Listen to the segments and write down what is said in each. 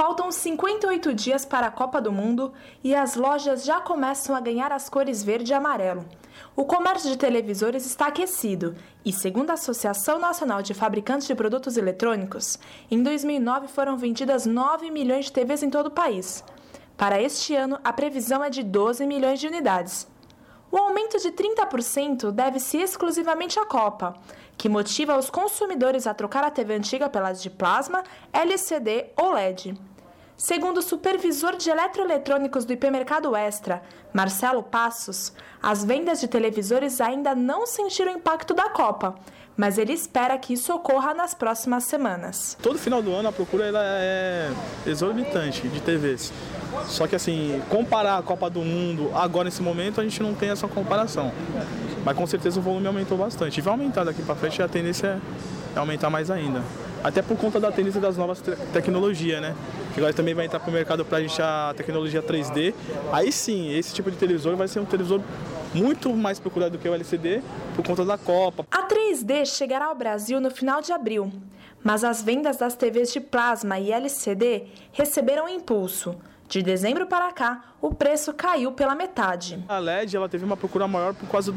Faltam 58 dias para a Copa do Mundo e as lojas já começam a ganhar as cores verde e amarelo. O comércio de televisores está aquecido e, segundo a Associação Nacional de Fabricantes de Produtos Eletrônicos, em 2009 foram vendidas 9 milhões de TVs em todo o país. Para este ano, a previsão é de 12 milhões de unidades. O aumento de 30% deve-se exclusivamente à Copa, que motiva os consumidores a trocar a TV antiga pelas de plasma, LCD ou LED. Segundo o supervisor de eletroeletrônicos do Hipermercado Extra, Marcelo Passos, as vendas de televisores ainda não sentiram o impacto da Copa, mas ele espera que isso ocorra nas próximas semanas. Todo final do ano a procura ela é exorbitante de TVs. Só que assim, comparar a Copa do Mundo agora nesse momento a gente não tem essa comparação. Mas com certeza o volume aumentou bastante. E vai aumentar daqui para frente, a tendência é aumentar mais ainda. Até por conta da tendência das novas tecnologias, né? Que agora também vai entrar para o mercado para a gente a tecnologia 3D. Aí sim, esse tipo de televisor vai ser um televisor muito mais procurado do que o LCD por conta da Copa. A 3D chegará ao Brasil no final de abril, mas as vendas das TVs de plasma e LCD receberam impulso. De dezembro para cá, o preço caiu pela metade. A LED ela teve uma procura maior por causa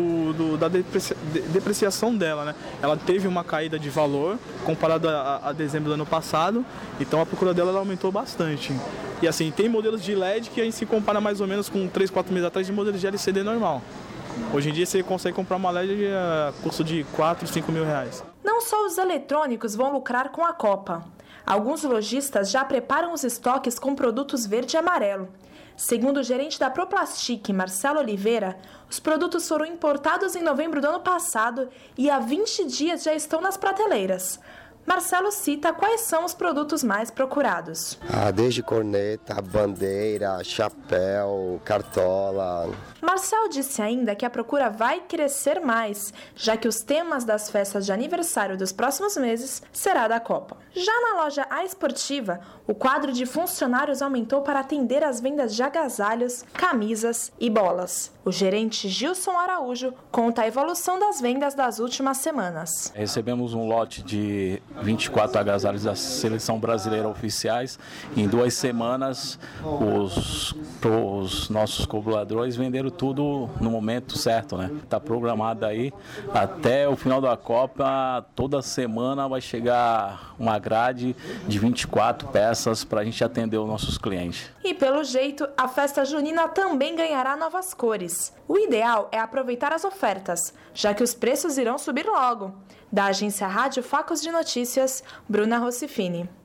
da depreciação dela, né? Ela teve uma caída de valor comparada a dezembro do ano passado, então a procura dela ela aumentou bastante. E assim, tem modelos de LED que a gente se compara mais ou menos com 3, 4 meses atrás de modelos de LCD normal. Hoje em dia você consegue comprar uma LED a custo de 4, 5 mil reais. Não só os eletrônicos vão lucrar com a Copa. Alguns lojistas já preparam os estoques com produtos verde e amarelo. Segundo o gerente da Proplastic, Marcelo Oliveira, os produtos foram importados em novembro do ano passado e há 20 dias já estão nas prateleiras. Marcelo cita quais são os produtos mais procurados. Desde corneta, bandeira, chapéu, cartola. Marcelo disse ainda que a procura vai crescer mais, já que os temas das festas de aniversário dos próximos meses será da Copa. Já na loja A Esportiva, o quadro de funcionários aumentou para atender às vendas de agasalhos, camisas e bolas. O gerente Gilson Araújo conta a evolução das vendas das últimas semanas. Recebemos um lote de 24 agasalhos da Seleção Brasileira oficiais. Em 2 semanas, os nossos colaboradores venderam tudo no momento certo, né? Está programado aí até o final da Copa, toda semana vai chegar uma grade de 24 peças para a gente atender os nossos clientes. E pelo jeito, a festa junina também ganhará novas cores. O ideal é aproveitar as ofertas, já que os preços irão subir logo. Da agência Rádio Facos de Notícias, Bruna Rossifini.